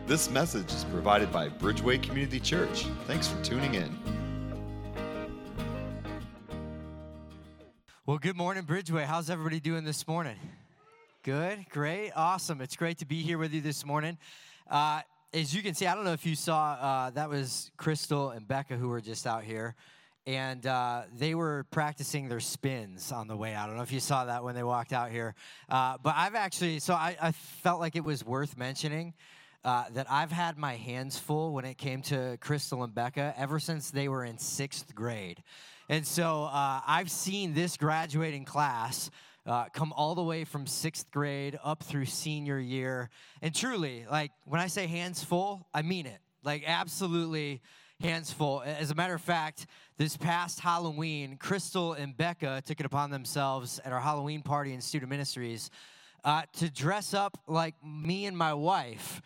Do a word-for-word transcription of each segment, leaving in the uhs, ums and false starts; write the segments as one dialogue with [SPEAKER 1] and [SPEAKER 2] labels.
[SPEAKER 1] This message is provided by Bridgeway Community Church. Thanks for tuning in.
[SPEAKER 2] Well, good morning, Bridgeway. How's everybody doing this morning? Good, great, awesome. It's great to be here with you this morning. Uh, as you can see, I don't know if you saw, uh, that was Crystal and Becca who were just out here. And uh, they were practicing their spins on the way out. I don't know if you saw that when they walked out here. Uh, but I've actually, so I, I felt like it was worth mentioning uh, that I've had my hands full when it came to Crystal and Becca ever since they were in sixth grade. And so uh, I've seen this graduating class uh, come all the way from sixth grade up through senior year. And truly, like, when I say hands full, I mean it. Like, absolutely hands full. As a matter of fact, this past Halloween, Crystal and Becca took it upon themselves at our Halloween party in Student Ministries uh, to dress up like me and my wife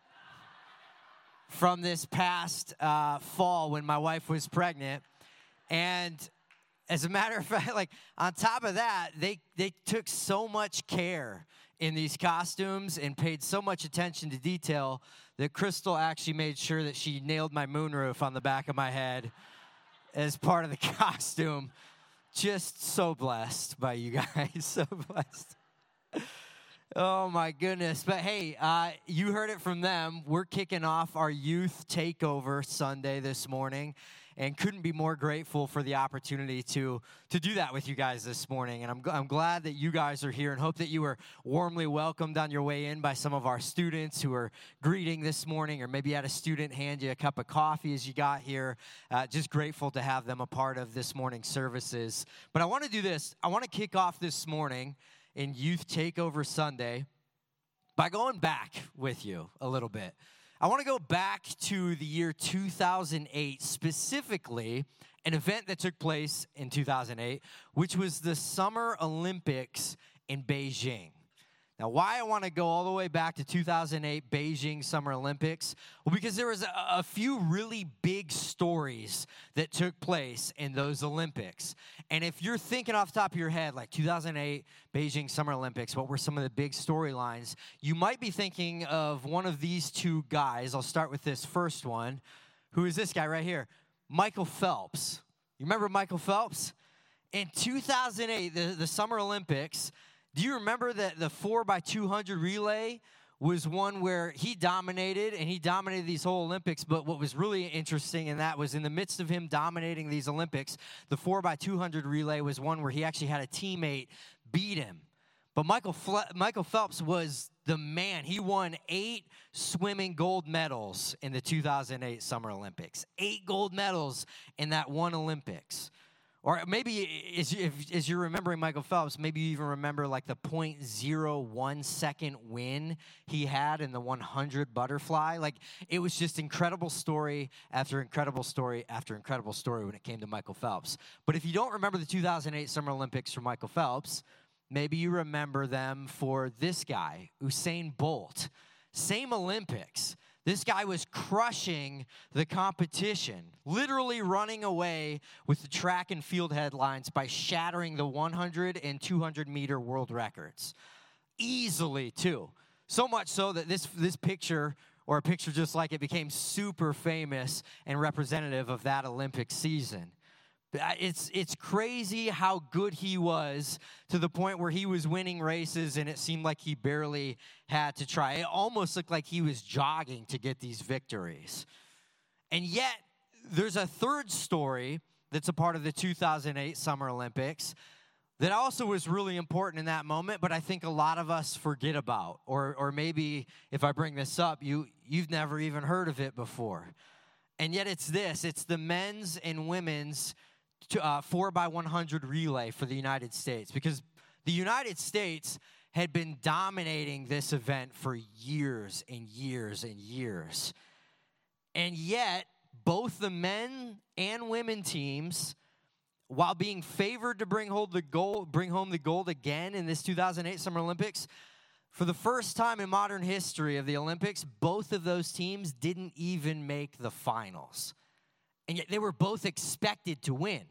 [SPEAKER 2] from this past uh, fall when my wife was pregnant. And as a matter of fact, like, on top of that, they, they took so much care in these costumes and paid so much attention to detail that Crystal actually made sure that she nailed my moonroof on the back of my head as part of the costume. Just so blessed by you guys, so blessed. Oh, my goodness. But, hey, uh, you heard it from them. We're kicking off our Youth Takeover Sunday this morning, and couldn't be more grateful for the opportunity to, to do that with you guys this morning. And I'm, I'm glad that you guys are here and hope that you were warmly welcomed on your way in by some of our students who are greeting this morning, or maybe you had a student hand you a cup of coffee as you got here. Uh, just grateful to have them a part of this morning's services. But I want to do this. I want to kick off this morning in Youth Takeover Sunday by going back with you a little bit. I want to go back to the year two thousand eight, specifically an event that took place in two thousand eight, which was the Summer Olympics in Beijing. Now, why I want to go all the way back to two thousand eight Beijing Summer Olympics? Well, because there was a, a few really big stories that took place in those Olympics. And if you're thinking off the top of your head, like two thousand eight Beijing Summer Olympics, what were some of the big storylines? You might be thinking of one of these two guys. I'll start with this first one. Who is this guy right here? Michael Phelps. You remember Michael Phelps? In two thousand eight, the, the Summer Olympics, do you remember that the four by two hundred relay was one where he dominated, and he dominated these whole Olympics, but what was really interesting in that was in the midst of him dominating these Olympics, the four by two hundred relay was one where he actually had a teammate beat him. But Michael Fle- Michael Phelps was the man. He won eight swimming gold medals in the two thousand eight Summer Olympics. Eight gold medals in that one Olympics. Or maybe as, if, as you're remembering Michael Phelps, maybe you even remember like the zero point zero one second win he had in the one hundred butterfly. Like, it was just incredible story after incredible story after incredible story when it came to Michael Phelps. But if you don't remember the two thousand eight Summer Olympics for Michael Phelps, maybe you remember them for this guy, Usain Bolt. Same Olympics. This guy was crushing the competition, literally running away with the track and field headlines by shattering the one hundred and two hundred meter world records. Easily, too. So much so that this, this picture, or a picture just like it, became super famous and representative of that Olympic season. It's it's crazy how good he was, to the point where he was winning races and it seemed like he barely had to try. It almost looked like he was jogging to get these victories. And yet, there's a third story that's a part of the two thousand eight Summer Olympics that also was really important in that moment, but I think a lot of us forget about. Or or maybe if I bring this up, you you've never even heard of it before. And yet it's this, it's the men's and women's Uh, four by one hundred relay for the United States, because the United States had been dominating this event for years and years and years. And yet, both the men and women teams, while being favored to bring home the gold, bring home the gold again in this two thousand eight Summer Olympics, for the first time in modern history of the Olympics, both of those teams didn't even make the finals. And yet they were both expected to win.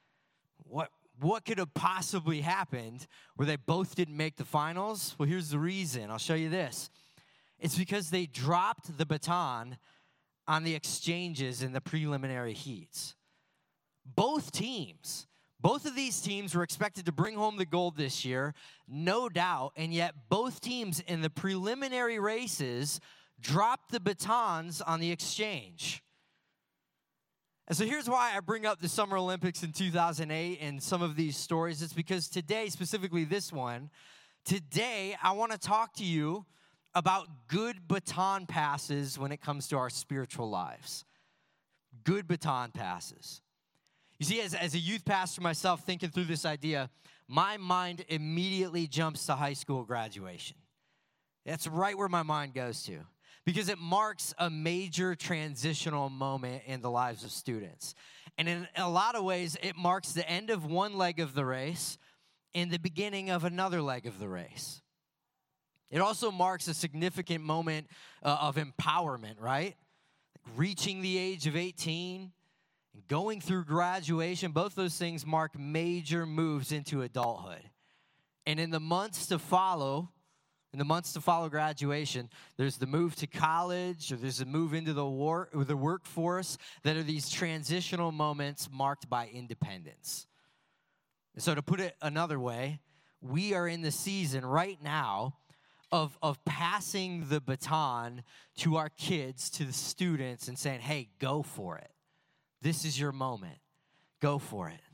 [SPEAKER 2] What what could have possibly happened where they both didn't make the finals? Well, here's the reason. I'll show you this. It's because they dropped the baton on the exchanges in the preliminary heats. Both teams, both of these teams were expected to bring home the gold this year, no doubt, and yet both teams in the preliminary races dropped the batons on the exchange. And so here's why I bring up the Summer Olympics in two thousand eight and some of these stories. It's because today, specifically this one, today I want to talk to you about good baton passes when it comes to our spiritual lives. Good baton passes. You see, as, as a youth pastor myself, thinking through this idea, my mind immediately jumps to high school graduation. That's right where my mind goes to, because it marks a major transitional moment in the lives of students. And in a lot of ways, it marks the end of one leg of the race and the beginning of another leg of the race. It also marks a significant moment uh, of empowerment, right? Like reaching the age of eighteen and going through graduation, both those things mark major moves into adulthood. And in the months to follow, in the months to follow graduation, there's the move to college, or there's a move into the war, or the workforce, that are these transitional moments marked by independence. And so to put it another way, we are in the season right now of, of passing the baton to our kids, to the students, and saying, hey, go for it. This is your moment. Go for it.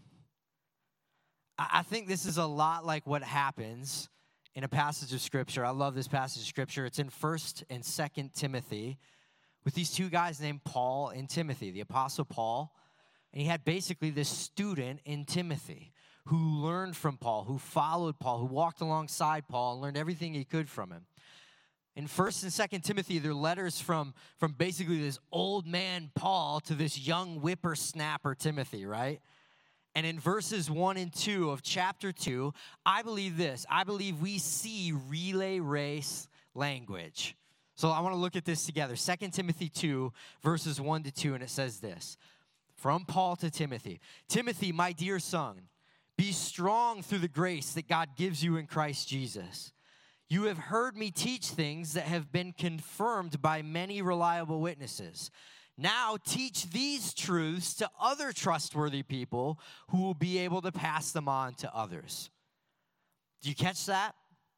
[SPEAKER 2] I, I think this is a lot like what happens in a passage of Scripture. I love this passage of Scripture. It's in First and Second Timothy with these two guys named Paul and Timothy, the Apostle Paul. And he had basically this student in Timothy who learned from Paul, who followed Paul, who walked alongside Paul and learned everything he could from him. In First and Second Timothy, they're letters from, from basically this old man Paul to this young whippersnapper Timothy, right? And in verses one and two of chapter two, I believe this. I believe we see relay race language. So I want to look at this together. Second Timothy two, verses one to two, and it says this. From Paul to Timothy. Timothy, my dear son, be strong through the grace that God gives you in Christ Jesus. You have heard me teach things that have been confirmed by many reliable witnesses. Now teach these truths to other trustworthy people who will be able to pass them on to others. Do you catch that?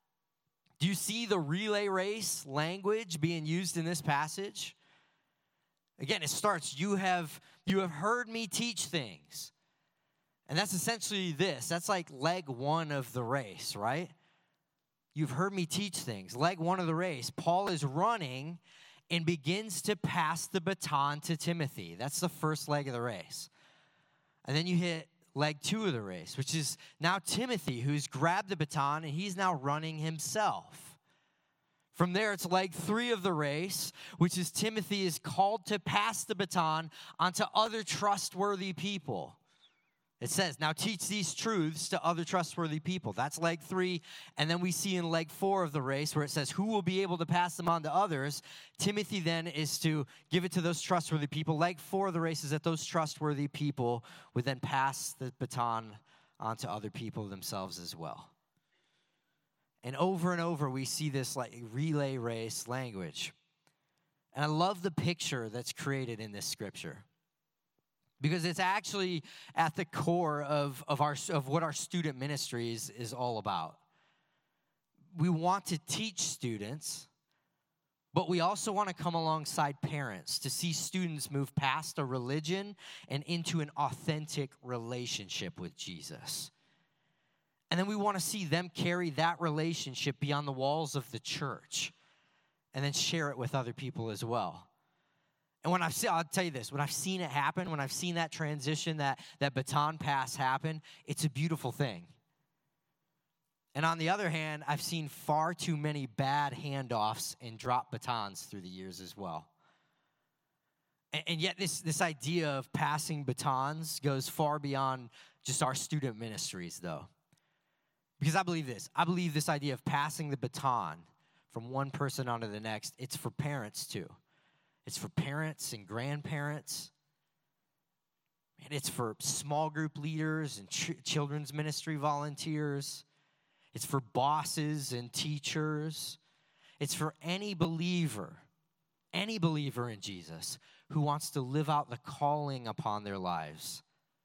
[SPEAKER 2] Do you see the relay race language being used in this passage? Again, it starts, you have, you have heard me teach things. And that's essentially this. That's like leg one of the race, right? You've heard me teach things. Leg one of the race. Paul is running and begins to pass the baton to Timothy. That's the first leg of the race. And then you hit leg two of the race, which is now Timothy, who's grabbed the baton, and he's now running himself. From there, it's leg three of the race, which is Timothy is called to pass the baton onto other trustworthy people. It says, now teach these truths to other trustworthy people. That's leg three. And then we see in leg four of the race where it says, who will be able to pass them on to others? Timothy then is to give it to those trustworthy people. Leg four of the race is that those trustworthy people would then pass the baton on to other people themselves as well. And over and over, we see this like relay race language. And I love the picture that's created in this scripture, because it's actually at the core of, of, our, of what our student ministry is, is all about. We want to teach students, but we also want to come alongside parents to see students move past a religion and into an authentic relationship with Jesus. And then we want to see them carry that relationship beyond the walls of the church and then share it with other people as well. And when I've seen, I'll tell you this, when I've seen it happen, when I've seen that transition, that, that baton pass happen, it's a beautiful thing. And on the other hand, I've seen far too many bad handoffs and drop batons through the years as well. And, and yet this, this idea of passing batons goes far beyond just our student ministries, though. Because I believe this. I believe this idea of passing the baton from one person onto the next, it's for parents too. It's for parents and grandparents. And it's for small group leaders and ch- children's ministry volunteers. It's for bosses and teachers. It's for any believer, any believer in Jesus who wants to live out the calling upon their lives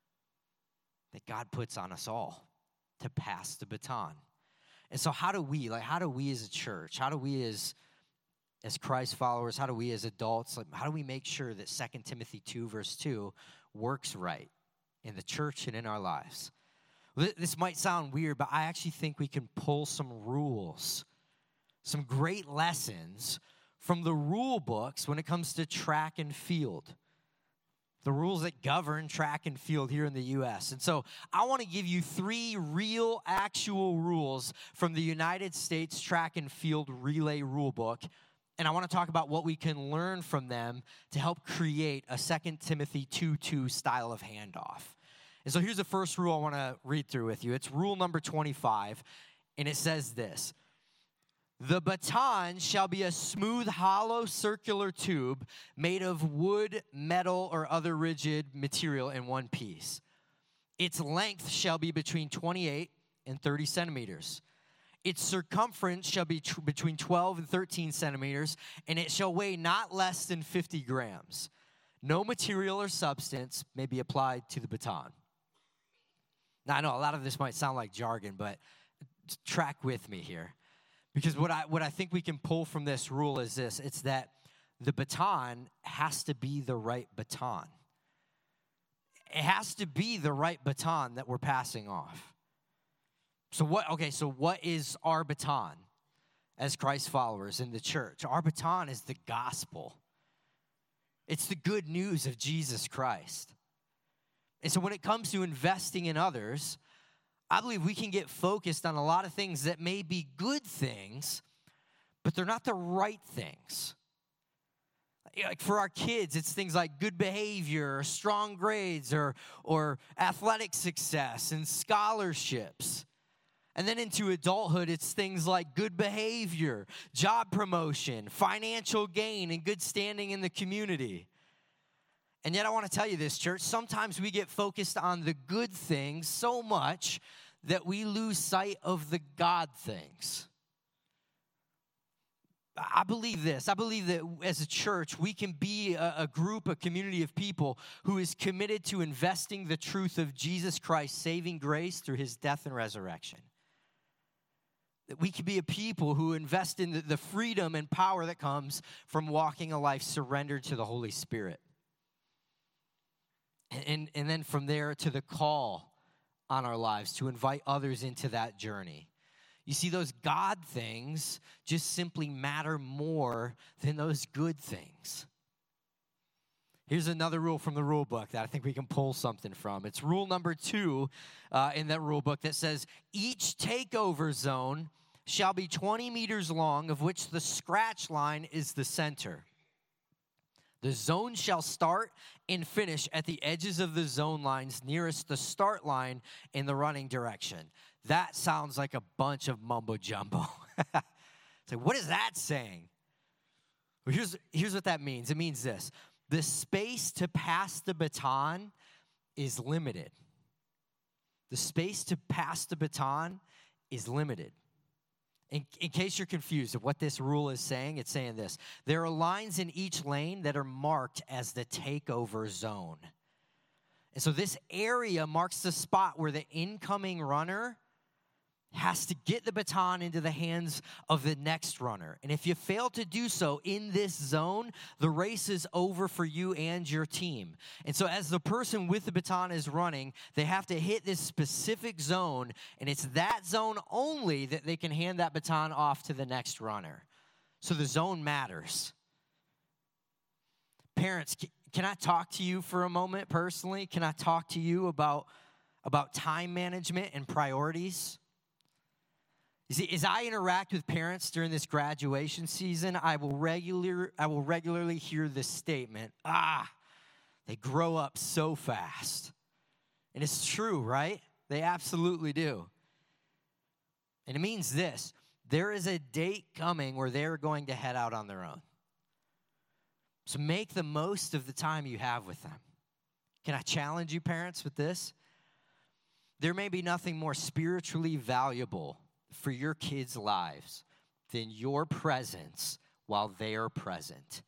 [SPEAKER 2] that God puts on us all to pass the baton. And so how do we, like, how do we as a church, how do we as, as Christ followers, how do we as adults, like, how do we make sure that Second Timothy two, verse two works right in the church and in our lives? Well, this might sound weird, but I actually think we can pull some rules, some great lessons from the rule books when it comes to track and field, the rules that govern track and field here in the U S. And so I want to give you three real, actual rules from the United States Track and Field Relay Rule Book. And I want to talk about what we can learn from them to help create a Second Timothy two two style of handoff. And so here's the first rule I want to read through with you. It's rule number twenty-five, and it says this: the baton shall be a smooth, hollow, circular tube made of wood, metal, or other rigid material in one piece. Its length shall be between twenty-eight and thirty centimeters. Its circumference shall be tr- between twelve and thirteen centimeters, and it shall weigh not less than fifty grams. No material or substance may be applied to the baton. Now, I know a lot of this might sound like jargon, but track with me here. Because what I what I think we can pull from this rule is this. It's that the baton has to be the right baton. It has to be the right baton that we're passing off. So what, okay, so what is our baton as Christ followers in the church? Our baton is the gospel. It's the good news of Jesus Christ. And so when it comes to investing in others, I believe we can get focused on a lot of things that may be good things, but they're not the right things. Like for our kids, it's things like good behavior, or strong grades, or, or athletic success and scholarships. And then into adulthood, it's things like good behavior, job promotion, financial gain, and good standing in the community. And yet I want to tell you this, church, sometimes we get focused on the good things so much that we lose sight of the God things. I believe this. I believe that as a church, we can be a, a group, a community of people who is committed to investing the truth of Jesus Christ's saving grace through his death and resurrection. That we can be a people who invest in the, the freedom and power that comes from walking a life surrendered to the Holy Spirit. And, and then from there to the call on our lives to invite others into that journey. You see, those God things just simply matter more than those good things. Here's another rule from the rule book that I think we can pull something from. It's rule number two uh, in that rule book that says, each takeover zone shall be twenty meters long, of which the scratch line is the center. The zone shall start and finish at the edges of the zone lines nearest the start line in the running direction. That sounds like a bunch of mumbo jumbo. So what is that saying? Well, here's, here's what that means. It means this. The space to pass the baton is limited. The space to pass the baton is limited. In, in case you're confused of what this rule is saying, it's saying this. There are lines in each lane that are marked as the takeover zone. And so this area marks the spot where the incoming runner has to get the baton into the hands of the next runner. And if you fail to do so in this zone, the race is over for you and your team. And so as the person with the baton is running, they have to hit this specific zone, and it's that zone only that they can hand that baton off to the next runner. So the zone matters. Parents, can I talk to you for a moment personally? Can I talk to you about, about time management and priorities? You see, as I interact with parents during this graduation season, I will regular, I will regularly hear this statement, ah, they grow up so fast. And it's true, right? They absolutely do. And it means this, there is a date coming where they're going to head out on their own. So make the most of the time you have with them. Can I challenge you, parents, with this? There may be nothing more spiritually valuable for your kids' lives than your presence while they are present.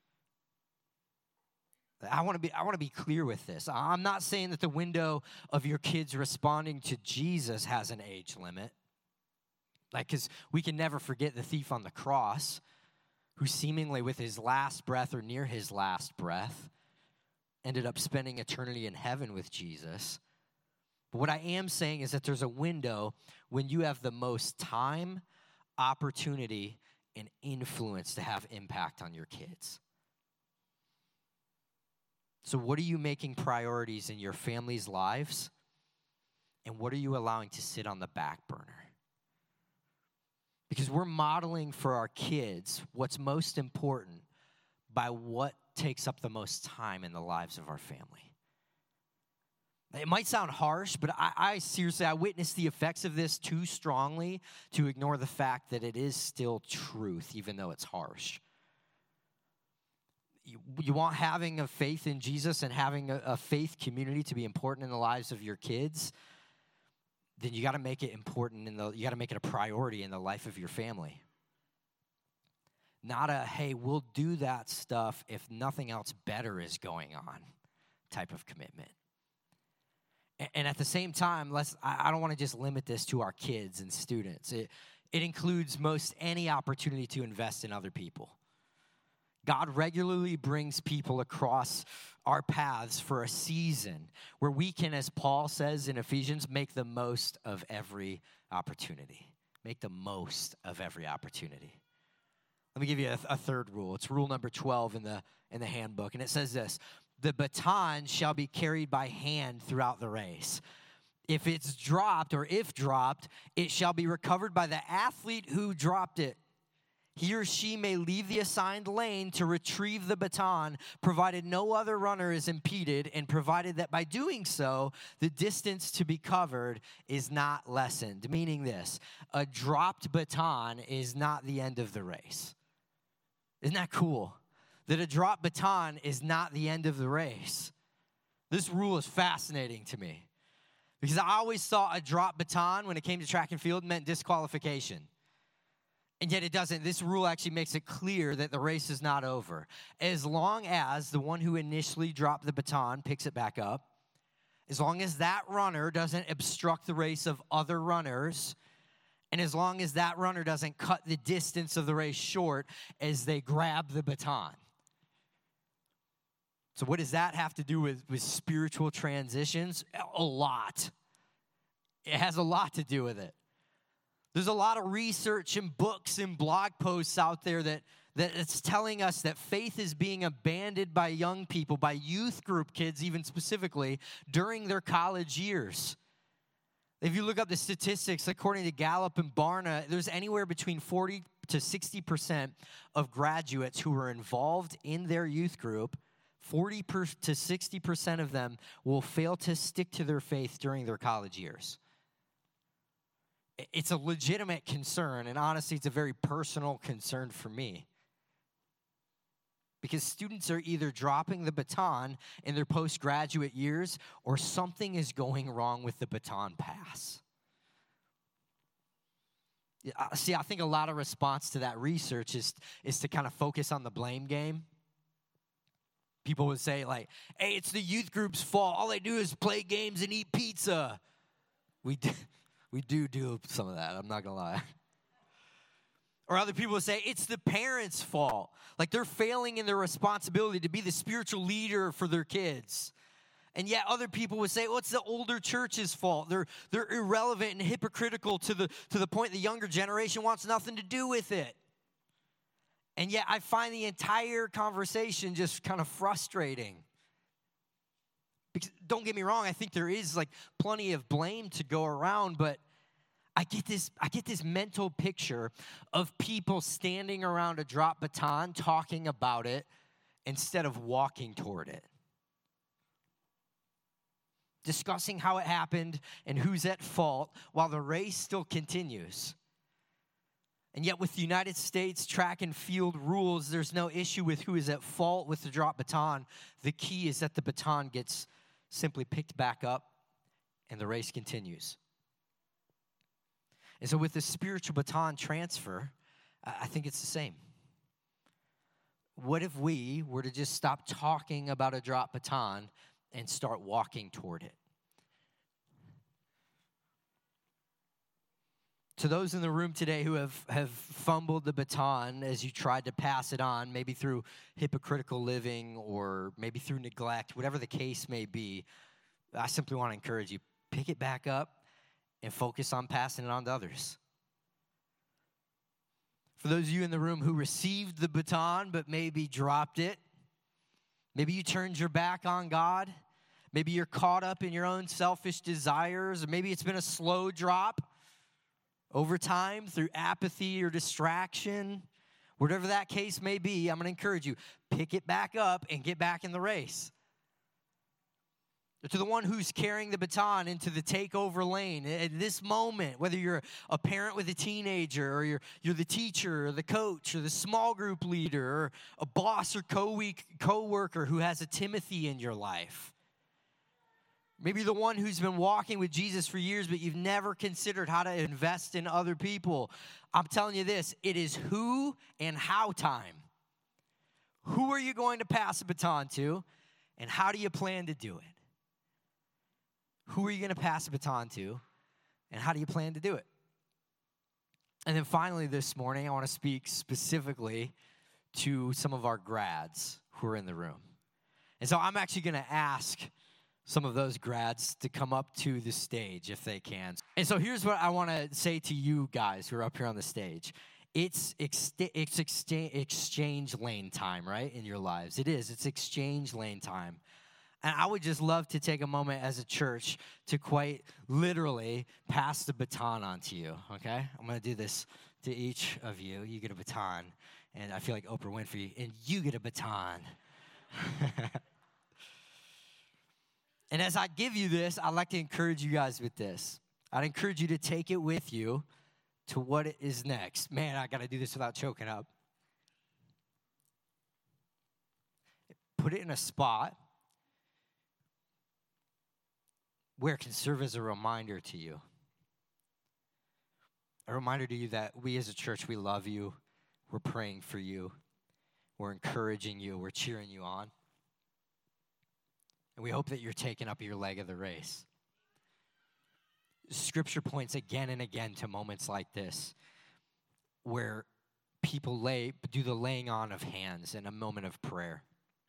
[SPEAKER 2] I want to be I want to be clear with this. I'm not saying that the window of your kids responding to Jesus has an age limit. Like, because we can never forget the thief on the cross, who seemingly with his last breath or near his last breath ended up spending eternity in heaven with Jesus. But what I am saying is that there's a window when you have the most time, opportunity, and influence to have impact on your kids. So what are you making priorities in your family's lives? And what are you allowing to sit on the back burner? Because we're modeling for our kids what's most important by what takes up the most time in the lives of our family. It might sound harsh, but I, I seriously, I witnessed the effects of this too strongly to ignore the fact that it is still truth, even though it's harsh. You, you want having a faith in Jesus and having a, a faith community to be important in the lives of your kids, then you got to make it important in the, you got to make it a priority in the life of your family. Not a, hey, we'll do that stuff if nothing else better is going on type of commitment. And, and at the same time, let's, I, I don't want to just limit this to our kids and students. It, it includes most any opportunity to invest in other people. God regularly brings people across our paths for a season where we can, as Paul says in Ephesians, make the most of every opportunity. Make the most of every opportunity. Let me give you a, a third rule. It's rule number twelve in the, in the handbook, and it says this: the baton shall be carried by hand throughout the race. If it's dropped, or if dropped, it shall be recovered by the athlete who dropped it. He or she may leave the assigned lane to retrieve the baton, provided no other runner is impeded, and provided that by doing so, the distance to be covered is not lessened. Meaning this: a dropped baton is not the end of the race. Isn't that cool? That a dropped baton is not the end of the race. This rule is fascinating to me, because I always thought a dropped baton, when it came to track and field, meant disqualification. And yet it doesn't. This rule actually makes it clear that the race is not over. As long as the one who initially dropped the baton picks it back up, as long as that runner doesn't obstruct the race of other runners, and as long as that runner doesn't cut the distance of the race short as they grab the baton. So what does that have to do with, with spiritual transitions? A lot. It has a lot to do with it. There's a lot of research and books and blog posts out there that, that it's telling us that faith is being abandoned by young people, by youth group kids even specifically, during their college years. If you look up the statistics, according to Gallup and Barna, there's anywhere between forty to sixty percent of graduates who are involved in their youth group. forty to sixty percent of them will fail to stick to their faith during their college years. It's a legitimate concern, and honestly, it's a very personal concern for me. Because students are either dropping the baton in their postgraduate years, or something is going wrong with the baton pass. See, I think a lot of response to that research is, is to kind of focus on the blame game. People would say, like, hey, it's the youth group's fault. All they do is play games and eat pizza. We do. We do do some of that, I'm not going to lie. Or other people will say, it's the parents' fault. Like they're failing in their responsibility to be the spiritual leader for their kids. And yet other people would say, well, it's the older church's fault. They're, they're irrelevant and hypocritical to the, to the point the younger generation wants nothing to do with it. And yet I find the entire conversation just kind of frustrating. Because, don't get me wrong, I think there is like plenty of blame to go around, but I get this I get this mental picture of people standing around a drop baton talking about it instead of walking toward it. Discussing how it happened and who's at fault while the race still continues. And yet with the United States track and field rules, there's no issue with who is at fault with the drop baton. The key is that the baton gets simply picked back up and the race continues. And so with the spiritual baton transfer, I think it's the same. What if we were to just stop talking about a drop baton and start walking toward it? To those in the room today who have, have fumbled the baton as you tried to pass it on, maybe through hypocritical living or maybe through neglect, whatever the case may be, I simply want to encourage you, pick it back up and focus on passing it on to others. For those of you in the room who received the baton but maybe dropped it, maybe you turned your back on God, maybe you're caught up in your own selfish desires, or maybe it's been a slow drop over time through apathy or distraction, whatever that case may be, I'm going to encourage you, pick it back up and get back in the race. To the one who's carrying the baton into the takeover lane, at this moment, whether you're a parent with a teenager, or you're, you're the teacher, or the coach, or the small group leader, or a boss or co-worker who has a Timothy in your life. Maybe the one who's been walking with Jesus for years, but you've never considered how to invest in other people. I'm telling you this, it is who and how time. Who are you going to pass the baton to, and how do you plan to do it? Who are you going to pass the baton to, and how do you plan to do it? And then finally this morning, I want to speak specifically to some of our grads who are in the room. And so I'm actually going to ask some of those grads to come up to the stage if they can. And so here's what I want to say to you guys who are up here on the stage. It's, ex- it's ex- exchange lane time, right, in your lives. It is. It's exchange lane time. And I would just love to take a moment as a church to quite literally pass the baton on to you, okay? I'm going to do this to each of you. You get a baton, and I feel like Oprah Winfrey, and you get a baton. And as I give you this, I'd like to encourage you guys with this. I'd encourage you to take it with you to what is next. Man, I got to do this without choking up. Put it in a spot where it can serve as a reminder to you. A reminder to you that we as a church, we love you. We're praying for you. We're encouraging you. We're cheering you on. And we hope that you're taking up your leg of the race. Scripture points again and again to moments like this where people lay, do the laying on of hands in a moment of prayer.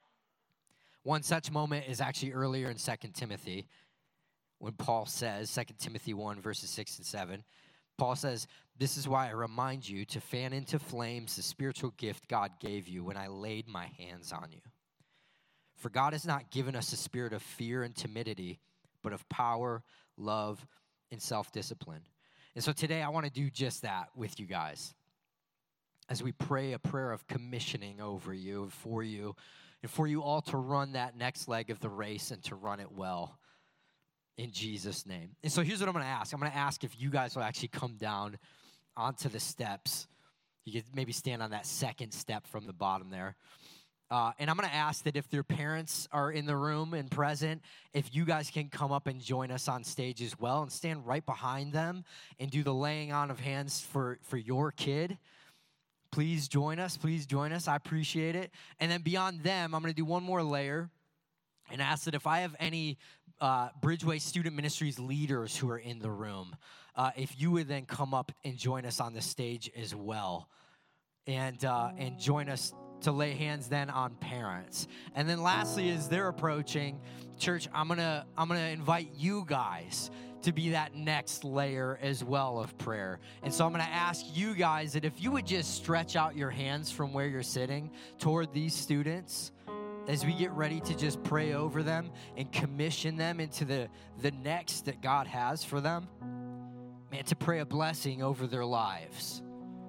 [SPEAKER 2] One such moment is actually earlier in Second Timothy when Paul says, Second Timothy one, verses six and seven, Paul says, "This is why I remind you to fan into flames the spiritual gift God gave you when I laid my hands on you. For God has not given us a spirit of fear and timidity, but of power, love, and self-discipline." And so today I want to do just that with you guys. As we pray a prayer of commissioning over you, for you, and for you all to run that next leg of the race and to run it well in Jesus' name. And so here's what I'm going to ask. I'm going to ask if you guys will actually come down onto the steps. You could maybe stand on that second step from the bottom there. Uh, and I'm going to ask that if their parents are in the room and present, if you guys can come up and join us on stage as well and stand right behind them and do the laying on of hands for, for your kid. Please join us. Please join us. I appreciate it. And then beyond them, I'm going to do one more layer and ask that if I have any uh, Bridgeway Student Ministries leaders who are in the room, uh, if you would then come up and join us on the stage as well and uh, and join us to lay hands then on parents. And then lastly, as they're approaching, church, I'm gonna I'm gonna invite you guys to be that next layer as well of prayer. And so I'm gonna ask you guys that if you would just stretch out your hands from where you're sitting toward these students as we get ready to just pray over them and commission them into the, the next that God has for them, man, to pray a blessing over their lives.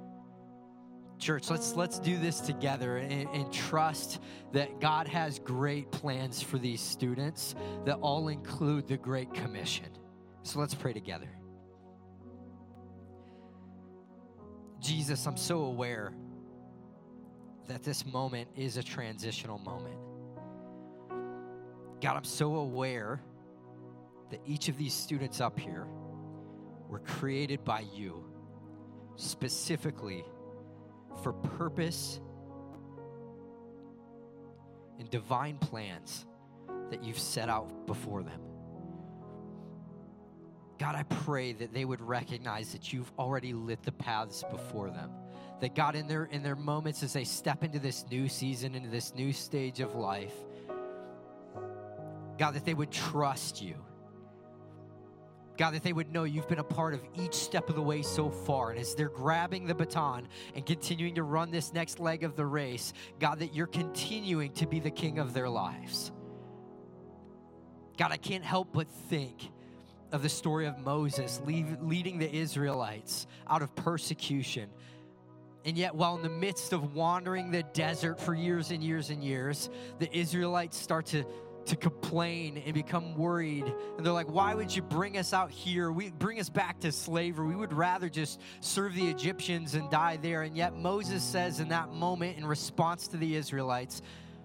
[SPEAKER 2] Church, let's let's do this together and, and trust that God has great plans for these students that all include the Great Commission. So let's pray together. Jesus, I'm so aware that this moment is a transitional moment. God, I'm so aware that each of these students up here were created by you specifically for purpose and divine plans that you've set out before them. God, I pray that they would recognize that you've already lit the paths before them. That God, in their in their moments as they step into this new season, into this new stage of life, God, that they would trust you. God, that they would know you've been a part of each step of the way so far. And as they're grabbing the baton and continuing to run this next leg of the race, God, that you're continuing to be the king of their lives. God, I can't help but think of the story of Moses leave, leading the Israelites out of persecution. And yet, while in the midst of wandering the desert for years and years and years, the Israelites start to, to complain and become worried. And they're like, why would you bring us out here? We bring us back to slavery. We would rather just serve the Egyptians and die there. And yet Moses says in that moment, in response to the Israelites,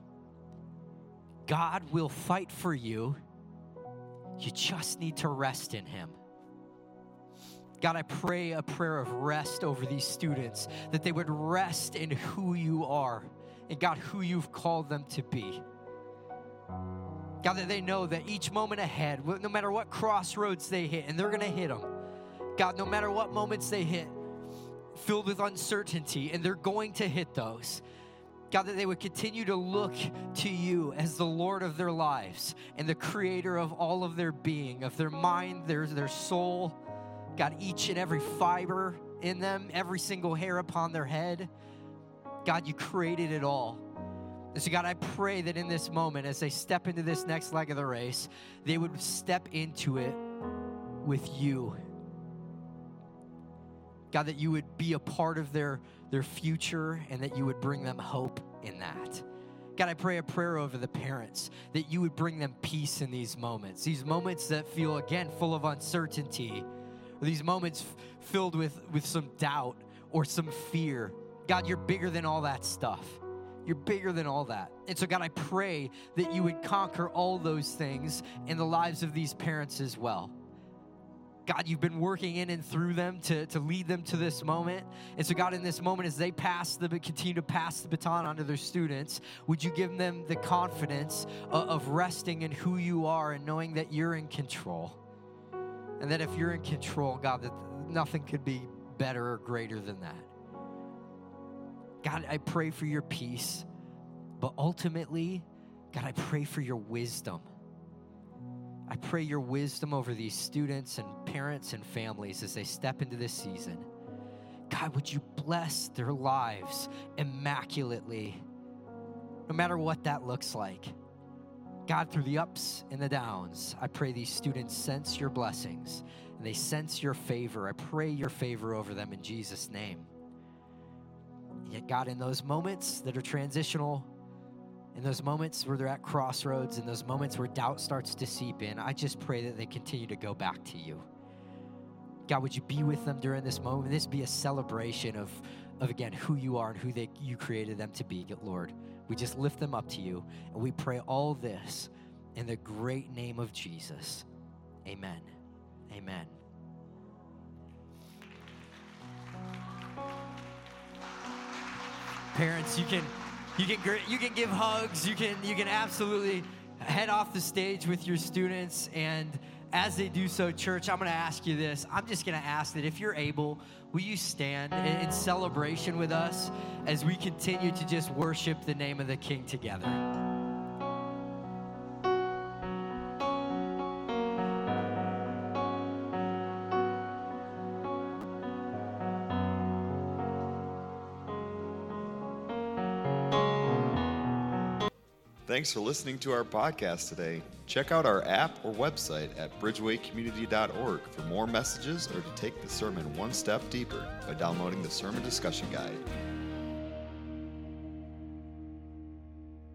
[SPEAKER 2] God will fight for you. You just need to rest in him. God, I pray a prayer of rest over these students, that they would rest in who you are and God, who you've called them to be. God, that they know that each moment ahead, no matter what crossroads they hit, and they're going to hit them. God, no matter what moments they hit, filled with uncertainty, and they're going to hit those. God, that they would continue to look to you as the Lord of their lives and the creator of all of their being, of their mind, their, their soul. God, each and every fiber in them, every single hair upon their head. God, you created it all. And so, God, I pray that in this moment, as they step into this next leg of the race, they would step into it with you. God, that you would be a part of their, their future and that you would bring them hope in that. God, I pray a prayer over the parents, that you would bring them peace in these moments, these moments that feel, again, full of uncertainty, or these moments f- filled with, with some doubt or some fear. God, you're bigger than all that stuff. You're bigger than all that. And so, God, I pray that you would conquer all those things in the lives of these parents as well. God, you've been working in and through them to, to lead them to this moment. And so, God, in this moment, as they pass the, continue to pass the baton on to their students, would you give them the confidence of, of resting in who you are and knowing that you're in control? And that if you're in control, God, that nothing could be better or greater than that. God, I pray for your peace, but ultimately, God, I pray for your wisdom. I pray your wisdom over these students and parents and families as they step into this season. God, would you bless their lives immaculately, no matter what that looks like. God, through the ups and the downs, I pray these students sense your blessings and they sense your favor. I pray your favor over them in Jesus' name. Yet, God, in those moments that are transitional, in those moments where they're at crossroads, in those moments where doubt starts to seep in, I just pray that they continue to go back to you. God, would you be with them during this moment? This be a celebration of, of again, who you are and who they, you created them to be, Lord. We just lift them up to you, and we pray all this in the great name of Jesus. Amen. Amen. Parents, you can you can you can give hugs. You can you can absolutely head off the stage with your students. And as they do so, church, I'm going to ask you this. I'm just going to ask that if you're able, will you stand in, in celebration with us as we continue to just worship the name of the King together.
[SPEAKER 1] Thanks for listening to our podcast today. Check out our app or website at bridgeway community dot org for more messages or to take the sermon one step deeper by downloading the sermon discussion guide.